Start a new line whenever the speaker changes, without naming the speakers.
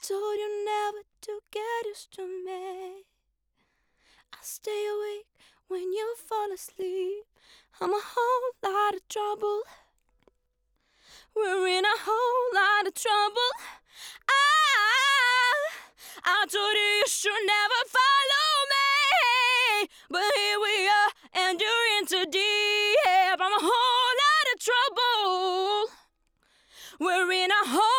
told you never to get used to me. I stay awake when you fall asleep. I'm a whole lot of trouble. We're in a whole lot of trouble. I told you you should never follow me, but here we are and you're in too deep. I'm a whole lot of trouble. We're in a whole